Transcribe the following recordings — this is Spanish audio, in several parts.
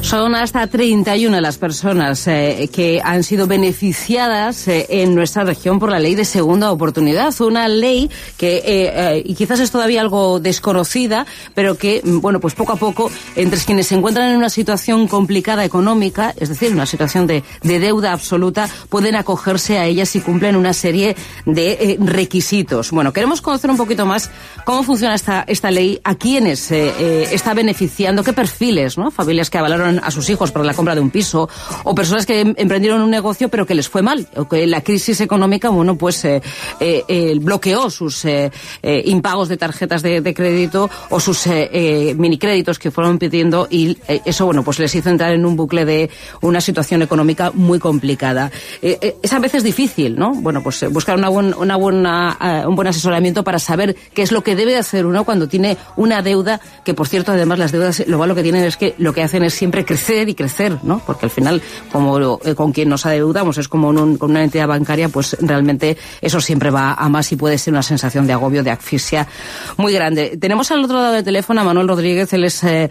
Son hasta 31 las personas que han sido beneficiadas en nuestra región por la ley de segunda oportunidad. Una ley que y quizás es todavía algo desconocida, pero que, bueno, pues poco a poco, entre quienes se encuentran en una situación complicada económica, es decir, una situación de deuda absoluta, pueden acogerse a ella si cumplen una serie de requisitos. Bueno, queremos conocer un poquito más cómo funciona esta ley, a quiénes está beneficiando, qué perfiles, ¿no? Familias que avalaron a sus hijos para la compra de un piso, o personas que emprendieron un negocio pero que les fue mal, o que la crisis económica, bueno, pues bloqueó sus impagos de tarjetas de crédito o sus minicréditos que fueron pidiendo, y eso, bueno, pues les hizo entrar en un bucle de una situación económica muy complicada. Es a veces difícil, ¿no? Bueno, pues buscar un buen asesoramiento para saber qué es lo que debe hacer uno cuando tiene una deuda, que por cierto, además, las deudas lo malo que tienen es que lo que hacen es siempre crecer y crecer, ¿no? Porque al final, como con quien nos adeudamos es como con una entidad bancaria, pues realmente eso siempre va a más y puede ser una sensación de agobio, de asfixia muy grande. Tenemos al otro lado del teléfono a Manuel Rodríguez. Él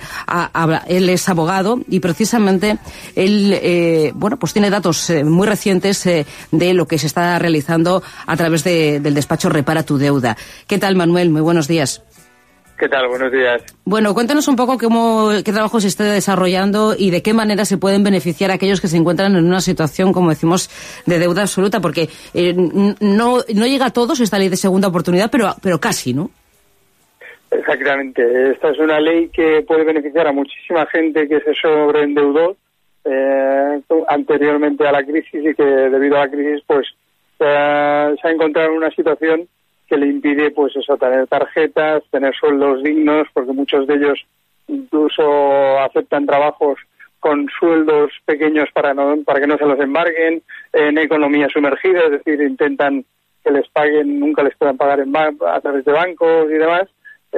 es abogado y precisamente él, bueno, pues tiene datos muy recientes de lo que se está realizando a través del despacho Repara tu Deuda. ¿Qué tal, Manuel? Muy buenos días. ¿Qué tal? Buenos días. Bueno, cuéntanos un poco qué trabajo se está desarrollando y de qué manera se pueden beneficiar aquellos que se encuentran en una situación, como decimos, de deuda absoluta, porque no llega a todos esta ley de segunda oportunidad, pero casi, ¿no? Exactamente. Esta es una ley que puede beneficiar a muchísima gente que se sobreendeudó anteriormente a la crisis y que debido a la crisis pues se ha encontrado en una situación que le impide, pues eso, tener tarjetas, tener sueldos dignos, porque muchos de ellos incluso aceptan trabajos con sueldos pequeños para que no se los embarguen, en economía sumergida, es decir, intentan que les paguen, nunca les puedan pagar a través de bancos y demás,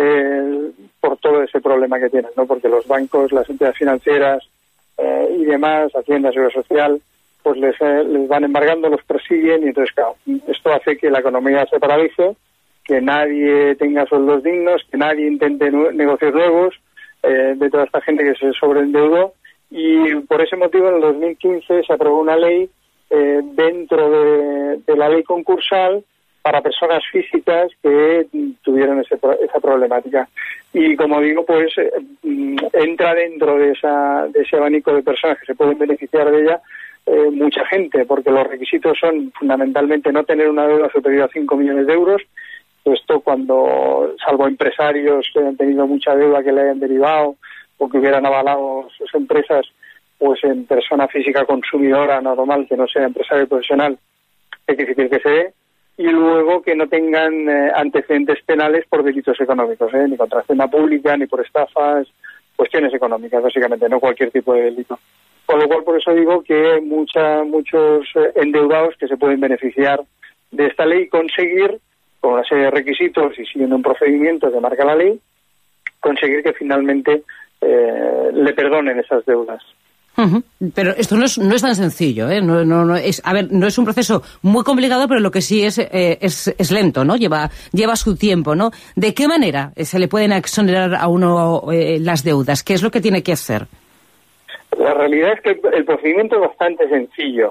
por todo ese problema que tienen, ¿no? Porque los bancos, las entidades financieras y demás, Hacienda, Seguridad Social, pues les van embargando, los persiguen, y entonces, claro, esto hace que la economía se paralice, que nadie tenga sueldos dignos, que nadie intente negocios nuevos de toda esta gente que se sobreendeudó, y por ese motivo en el 2015 se aprobó una ley dentro de la ley concursal para personas físicas que tuvieran esa problemática. Y como digo, pues entra dentro de ese abanico de personas que se pueden beneficiar de ella mucha gente, porque los requisitos son fundamentalmente no tener una deuda superior a 5 millones de euros. Esto cuando, salvo empresarios que hayan tenido mucha deuda que le hayan derivado o que hubieran avalado sus empresas, pues en persona física consumidora normal, que no sea empresario profesional, es difícil que se dé. Y luego que no tengan antecedentes penales por delitos económicos, ni contra Hacienda Pública, ni por estafas, cuestiones económicas, básicamente, no cualquier tipo de delito. Con lo cual, por eso digo que hay muchos endeudados que se pueden beneficiar de esta ley y conseguir, con una serie de requisitos y siguiendo un procedimiento que marca la ley, conseguir que finalmente le perdonen esas deudas. Uh-huh. Pero esto no es tan sencillo, ¿eh? No es un proceso muy complicado, pero lo que sí es lento, ¿no? Lleva su tiempo, ¿no? ¿De qué manera se le pueden exonerar a uno las deudas? ¿Qué es lo que tiene que hacer? La realidad es que el procedimiento es bastante sencillo.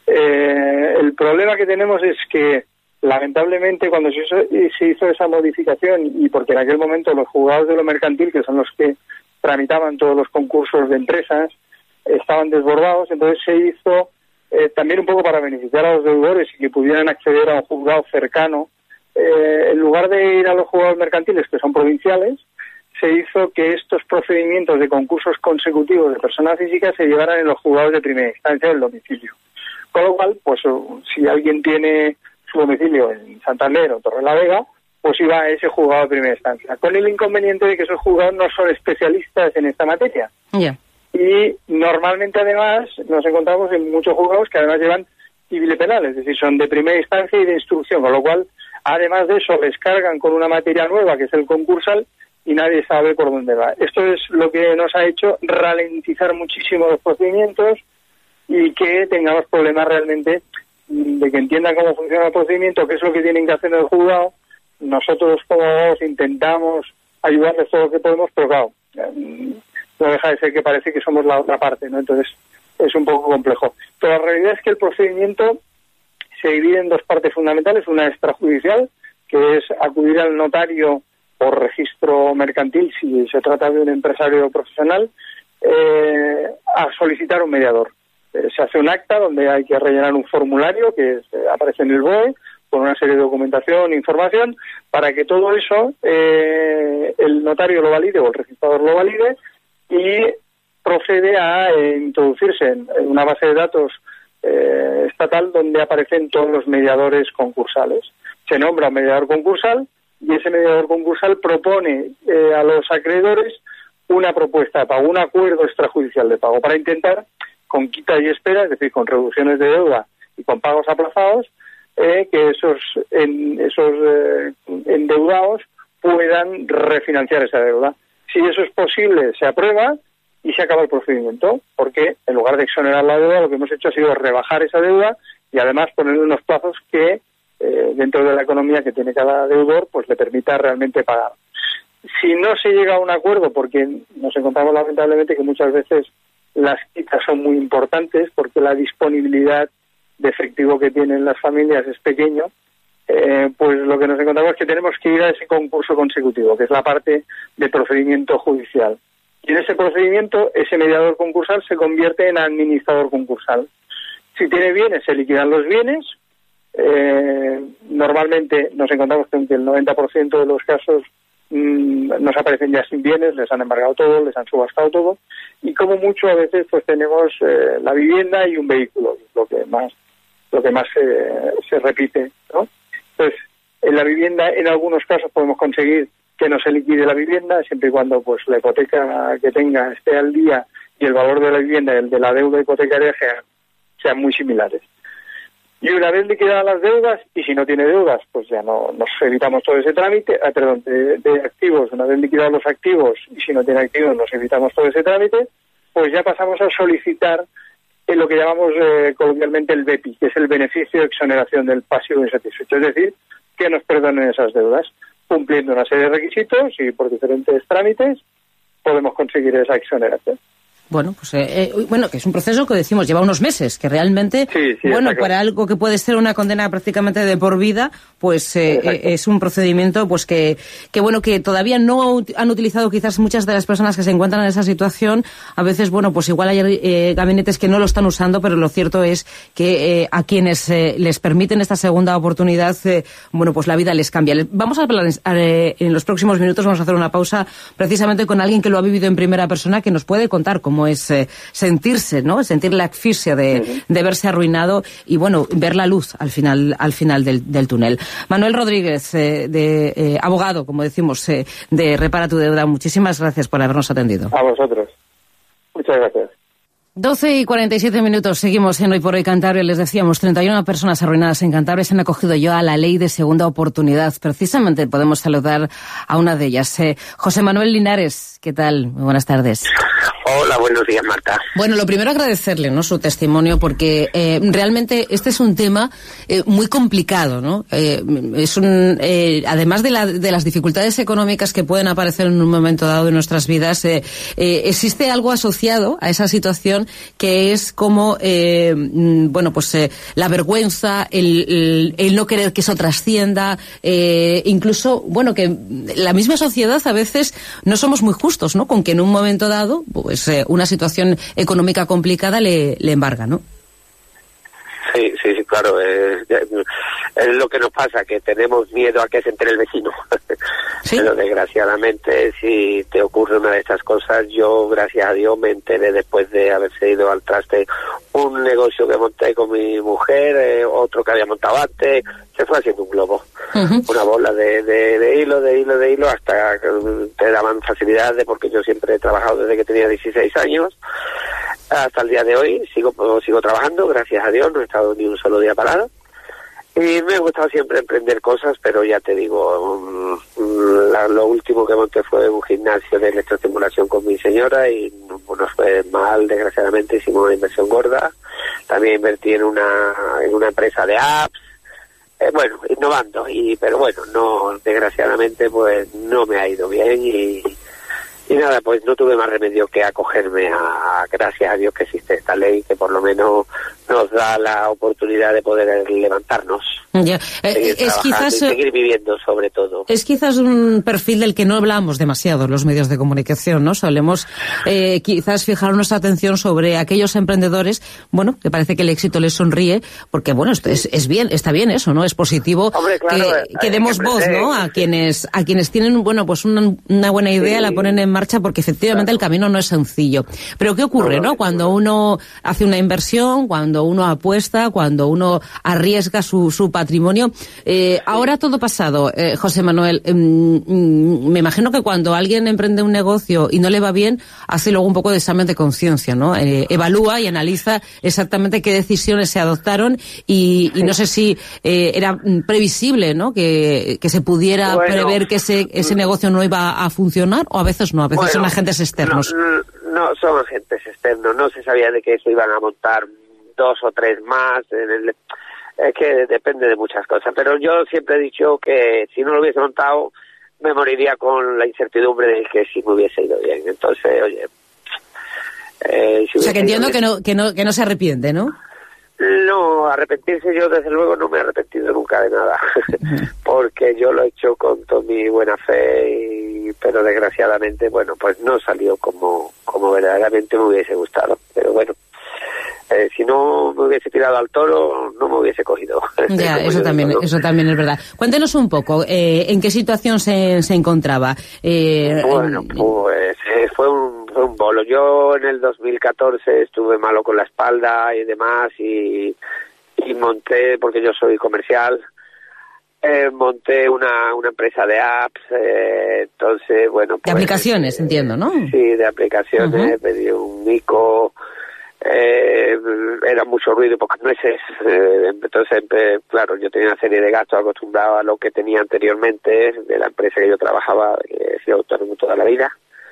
El problema que tenemos es que, lamentablemente, cuando se hizo esa modificación, y porque en aquel momento los juzgados de lo mercantil, que son los que tramitaban todos los concursos de empresas, estaban desbordados, entonces se hizo también un poco para beneficiar a los deudores y que pudieran acceder a un juzgado cercano. En lugar de ir a los juzgados mercantiles, que son provinciales, se hizo que estos procedimientos de concursos consecutivos de personas físicas se llevaran en los juzgados de primera instancia del domicilio. Con lo cual, pues si alguien tiene su domicilio en Santander o Torrelavega, pues iba a ese juzgado de primera instancia, con el inconveniente de que esos juzgados no son especialistas en esta materia. Yeah. Y normalmente, además, nos encontramos en muchos juzgados que además llevan civil y penal, es decir, son de primera instancia y de instrucción, con lo cual, además de eso, les cargan con una materia nueva, que es el concursal, y nadie sabe por dónde va. Esto es lo que nos ha hecho ralentizar muchísimo los procedimientos y que tengamos problemas realmente de que entiendan cómo funciona el procedimiento, qué es lo que tienen que hacer en el juzgado. Nosotros, como abogados, intentamos ayudarles todo lo que podemos, pero claro, no deja de ser que parece que somos la otra parte, ¿no? Entonces es un poco complejo. Pero la realidad es que el procedimiento se divide en dos partes fundamentales, una extrajudicial, que es acudir al notario por registro mercantil, si se trata de un empresario profesional, a solicitar un mediador. Se hace un acta donde hay que rellenar un formulario que aparece en el BOE, con una serie de documentación e información, para que todo eso el notario lo valide o el registrador lo valide y procede a introducirse en una base de datos estatal donde aparecen todos los mediadores concursales. Se nombra un mediador concursal y ese mediador concursal propone a los acreedores una propuesta de pago, un acuerdo extrajudicial de pago, para intentar, con quita y espera, es decir, con reducciones de deuda y con pagos aplazados, que esos endeudados puedan refinanciar esa deuda. Si eso es posible, se aprueba y se acaba el procedimiento, porque en lugar de exonerar la deuda, lo que hemos hecho ha sido rebajar esa deuda y además ponerle unos plazos que, dentro de la economía que tiene cada deudor, pues le permita realmente pagar. Si no se llega a un acuerdo, porque nos encontramos lamentablemente que muchas veces las quitas son muy importantes, porque la disponibilidad de efectivo que tienen las familias es pequeño, pues lo que nos encontramos es que tenemos que ir a ese concurso consecutivo, que es la parte de procedimiento judicial. Y en ese procedimiento, ese mediador concursal se convierte en administrador concursal. Si tiene bienes, se liquidan los bienes. Normalmente nos encontramos con que el 90% de los casos nos aparecen ya sin bienes, les han embargado todo, les han subastado todo, y como mucho a veces pues tenemos la vivienda y un vehículo, lo que más se repite, ¿no? Entonces, en la vivienda en algunos casos podemos conseguir que no se liquide la vivienda, siempre y cuando pues la hipoteca que tenga esté al día y el valor de la vivienda y el de la deuda hipotecaria sean muy similares. Y una vez liquidadas las deudas, y si no tiene deudas, pues ya no nos evitamos todo ese trámite, de activos, una vez liquidados los activos, y si no tiene activos nos evitamos todo ese trámite, pues ya pasamos a solicitar lo que llamamos coloquialmente el BEPI, que es el beneficio de exoneración del pasivo insatisfecho, es decir, que nos perdonen esas deudas. Cumpliendo una serie de requisitos y por diferentes trámites podemos conseguir esa exoneración. Bueno, pues que es un proceso que decimos lleva unos meses, que realmente, sí, bueno, para algo que puede ser una condena prácticamente de por vida, pues es un procedimiento pues que bueno, que todavía no han utilizado quizás muchas de las personas que se encuentran en esa situación. A veces, bueno, pues igual hay gabinetes que no lo están usando, pero lo cierto es que a quienes les permiten esta segunda oportunidad, bueno, pues la vida les cambia. Vamos a hablar en los próximos minutos, vamos a hacer una pausa precisamente con alguien que lo ha vivido en primera persona, que nos puede contar cómo es sentirse, ¿no? Sentir la asfixia de verse arruinado y, bueno, ver la luz al final del túnel. Manuel Rodríguez, abogado, como decimos, de Repara tu Deuda, muchísimas gracias por habernos atendido. A vosotros. Muchas gracias. 12:47, seguimos en Hoy por Hoy Cantabria. Les decíamos, 31 personas arruinadas en Cantabria se han acogido ya a la ley de segunda oportunidad. Precisamente podemos saludar a una de ellas. José Manuel Linares, ¿qué tal? Muy buenas tardes. Hola, buenos días, Marta. Bueno, lo primero agradecerle, ¿no?, su testimonio, porque realmente este es un tema muy complicado, ¿no? Además de las dificultades económicas que pueden aparecer en un momento dado de nuestras vidas, existe algo asociado a esa situación que es como, la vergüenza, el no querer que eso trascienda, incluso, bueno, que la misma sociedad a veces no somos muy justos, ¿no?, con que en un momento dado, pues una situación económica complicada le embarga, ¿no? Sí, claro. Es lo que nos pasa, que tenemos miedo a que se entere el vecino. ¿Sí? Pero desgraciadamente, si te ocurre una de estas cosas, yo, gracias a Dios, me enteré después de haberse ido al traste un negocio que monté con mi mujer, otro que había montado antes, se fue haciendo un globo. Uh-huh. Una bola de hilo, hasta que te daban facilidades, porque yo siempre he trabajado desde que tenía 16 años. Hasta el día de hoy sigo trabajando, gracias a Dios, no he estado ni un solo día parado. Y me ha gustado siempre emprender cosas, pero ya te digo, lo último que monté fue un gimnasio de electroestimulación con mi señora y nos fue mal, desgraciadamente. Hicimos una inversión gorda. También invertí en una empresa de apps, innovando, pero bueno, no, desgraciadamente pues no me ha ido bien Y nada, pues no tuve más remedio que acogerme gracias a Dios que existe esta ley, que por lo menos nos da la oportunidad de poder levantarnos. Ya. Es quizás y seguir viviendo, sobre todo. Es quizás un perfil del que no hablamos demasiado en los medios de comunicación, ¿no? Solemos quizás fijar nuestra atención sobre aquellos emprendedores, bueno, que parece que el éxito les sonríe, porque bueno, es bien, está bien eso, ¿no? Es positivo. Hombre, claro, que demos voz, ¿no? A quienes tienen, bueno, pues una buena idea, la ponen en marcha, porque efectivamente el camino no es sencillo. Pero ¿qué ocurre, no? Cuando uno hace una inversión, cuando uno apuesta, cuando uno arriesga su patrimonio. Ahora todo pasado, José Manuel, me imagino que cuando alguien emprende un negocio y no le va bien, hace luego un poco de examen de conciencia, ¿no? Evalúa y analiza exactamente qué decisiones se adoptaron y no sé si era previsible, ¿no? Que se pudiera prever que ese negocio no iba a funcionar, o a veces no, a veces son agentes externos. No, son agentes externos, no se sabía de que se iban a montar 2 o 3 más, es que depende de muchas cosas, pero yo siempre he dicho que si no lo hubiese montado me moriría con la incertidumbre de que si me hubiese ido bien. Entonces, oye, o sea, que entiendo que no se arrepiente, ¿no? No, arrepentirse yo desde luego no me he arrepentido nunca de nada, porque yo lo he hecho con toda mi buena fe, pero desgraciadamente, bueno, pues no salió como verdaderamente me hubiese gustado, pero bueno. Si no me hubiese tirado al toro, no me hubiese cogido. Ya, eso también es verdad. Cuéntenos un poco, ¿en qué situación se encontraba? Bueno, pues fue un bolo. Yo en el 2014 estuve malo con la espalda y demás, y monté, porque yo soy comercial, monté una empresa de apps, entonces, bueno... Pues, de aplicaciones, entiendo, ¿no? Sí, de aplicaciones, pedí un mico... era mucho ruido, pocas nueces, entonces claro, yo tenía una serie de gastos acostumbrado a lo que tenía anteriormente de la empresa que yo trabajaba, que he sido autónomo toda la vida,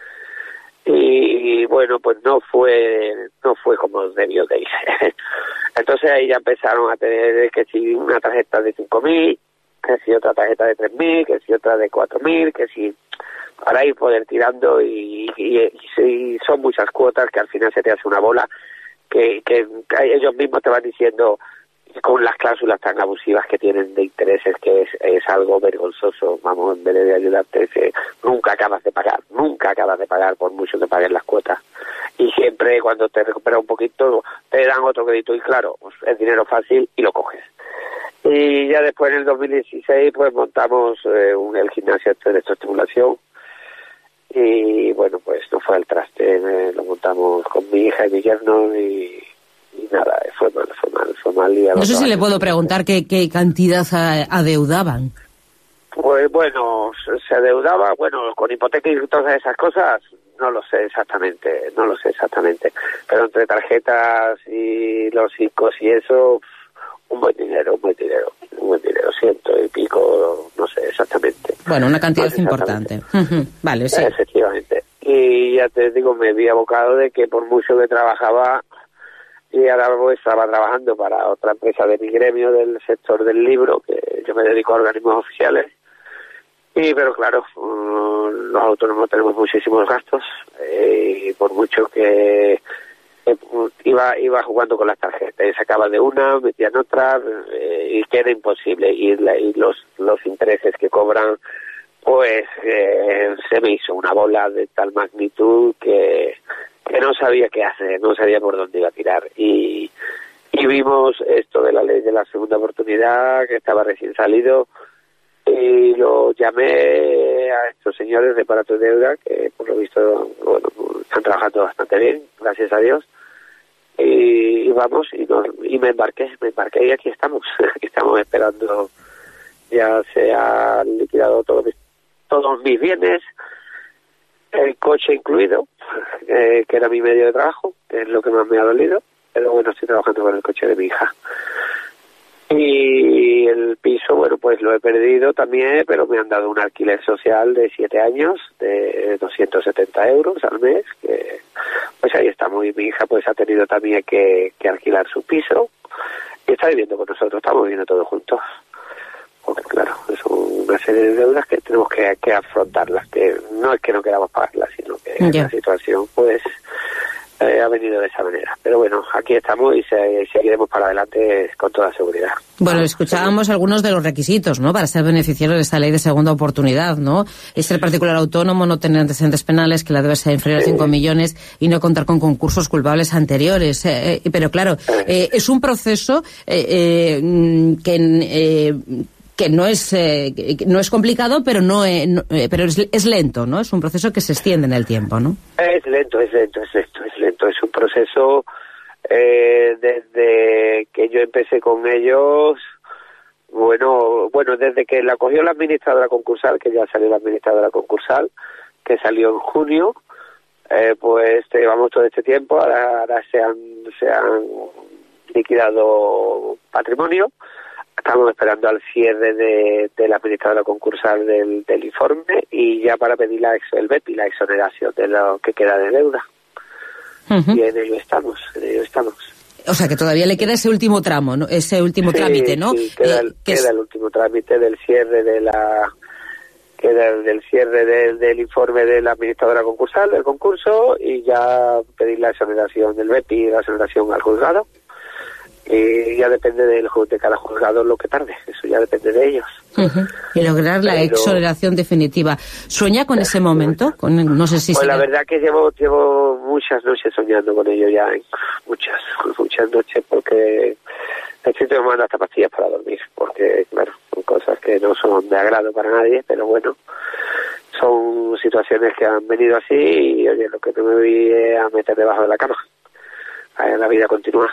y bueno, pues no fue como debió de irse. Entonces ahí ya empezaron a tener que si una tarjeta de 5.000, que si otra tarjeta de 3.000, que si otra de 4.000, que si para ir poder tirando, y son muchas cuotas que al final se te hace una bola que ellos mismos te van diciendo, con las cláusulas tan abusivas que tienen de intereses, que es algo vergonzoso. Vamos, en vez de ayudarte, nunca acabas de pagar por mucho que paguen las cuotas, y siempre cuando te recuperas un poquito te dan otro crédito, y claro, pues es dinero fácil y lo coges. Y ya después en el 2016 pues montamos el gimnasio de electroestimulación, y bueno, pues no fue al traste, lo montamos con mi hija y mi yerno, y nada, fue mal. No sé si le puedo preguntar qué cantidad adeudaban. Pues bueno, se adeudaba, bueno, con hipoteca y todas esas cosas, no lo sé exactamente, pero entre tarjetas y los ICOs y eso, un buen dinero, 100 y pico, no sé exactamente. Bueno, una cantidad importante. Vale, sí. Efectivamente. Y ya te digo, me vi abocado de que por mucho que trabajaba, y ahora estaba trabajando para otra empresa de mi gremio del sector del libro, que yo me dedico a organismos oficiales, pero claro, los autónomos tenemos muchísimos gastos, y por mucho que iba jugando con las tarjetas, y sacaba de una, metía en otra, y que era imposible, y los intereses que cobran, pues se me hizo una bola de tal magnitud que no sabía qué hacer, no sabía por dónde iba a tirar, y vimos esto de la ley de la segunda oportunidad, que estaba recién salido, y lo llamé a estos señores de Para tu Deuda, que por lo visto, bueno, están trabajando bastante bien, gracias a Dios, y vamos, y me embarqué, y aquí estamos esperando. Ya se han liquidado todos mis bienes, el coche incluido, que era mi medio de trabajo, que es lo que más me ha dolido, pero bueno, estoy trabajando con el coche de mi hija. Y el piso, bueno, pues lo he perdido también, pero me han dado un alquiler social de 7 años, de 270 euros al mes, que pues ahí estamos, y mi hija pues ha tenido también que alquilar su piso, y está viviendo con nosotros, estamos viviendo todos juntos. Porque claro, es una serie de deudas que tenemos que afrontarlas, que no es que no queramos pagarlas, sino que la situación pues ha venido de esa manera. Pero bueno, aquí estamos y seguiremos para adelante con toda seguridad. Bueno, escuchábamos algunos de los requisitos, ¿no?, para ser beneficiario de esta ley de segunda oportunidad, ¿no? Es ser particular autónomo, no tener antecedentes penales, que la debe ser inferior a 5 millones y no contar con concursos culpables anteriores. Pero claro, es un proceso que no es complicado, pero pero es lento, ¿no? Es un proceso que se extiende en el tiempo, ¿no? Es lento. Es un proceso desde que yo empecé con ellos, bueno, desde que la cogió la administradora concursal, que ya salió la administradora concursal, que salió en junio, pues llevamos todo este tiempo, ahora se han liquidado patrimonio. Estamos esperando al cierre de la administradora concursal del informe y ya para pedir el BEPI, la exoneración de lo que queda de deuda. Y en ello estamos. O sea, que todavía le queda ese último tramo, ¿no? Ese último trámite, ¿no? Sí, queda el último trámite del cierre del informe de la administradora concursal, del concurso, y ya pedir la exoneración del BEPI y la exoneración al juzgado. Y ya depende de cada juzgado lo que tarde, eso ya depende de ellos. Y lograr la exoneración definitiva. ¿Sueña con ese momento? No sé si pues la verdad que llevo muchas noches soñando con ello ya, muchas noches, porque estoy tomando hasta pastillas para dormir, porque claro, son cosas que no son de agrado para nadie, pero bueno, son situaciones que han venido así y oye, lo que no me voy a meter debajo de la cama. La vida continúa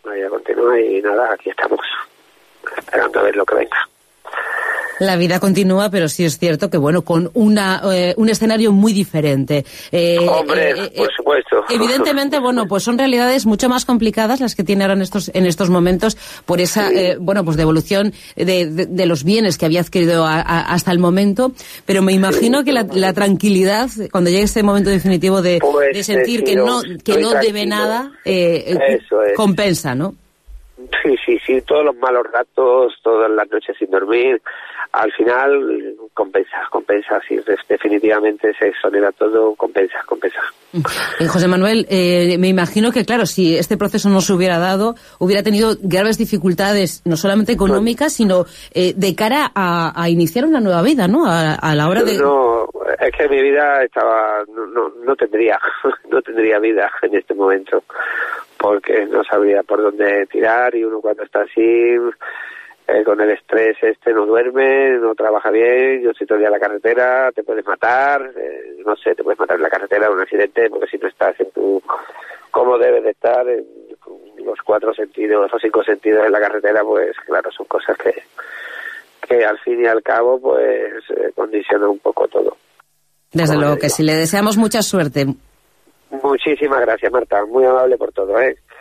y nada, aquí estamos esperando a ver lo que venga. La vida continúa, pero sí es cierto que, bueno, con un escenario muy diferente. Hombre, por supuesto. Evidentemente, bueno, pues son realidades mucho más complicadas las que tiene ahora en estos momentos por esa, pues devolución de los bienes que había adquirido hasta el momento. Pero me imagino que la tranquilidad, cuando llegue este momento definitivo de sentir que no debe nada, compensa, ¿no? Sí, todos los malos ratos, todas las noches sin dormir, al final compensa, sí, definitivamente se exonera todo, compensa. José Manuel, me imagino que, claro, si este proceso no se hubiera dado, hubiera tenido graves dificultades, no solamente económicas, sino de cara a iniciar una nueva vida, ¿no? A la hora de... No, es que mi vida no tendría vida en este momento, porque no sabría por dónde tirar y uno cuando está así, con el estrés no duerme, no trabaja bien, yo estoy todo el día en la carretera, te puedes matar, te puedes matar en la carretera en un accidente, porque si no estás como debes de estar, en los 4 sentidos o 5 sentidos en la carretera, pues claro, son cosas que al fin y al cabo pues condicionan un poco todo. Desde luego que sí, le deseamos mucha suerte. Muchísimas gracias, Marta, muy amable por todo,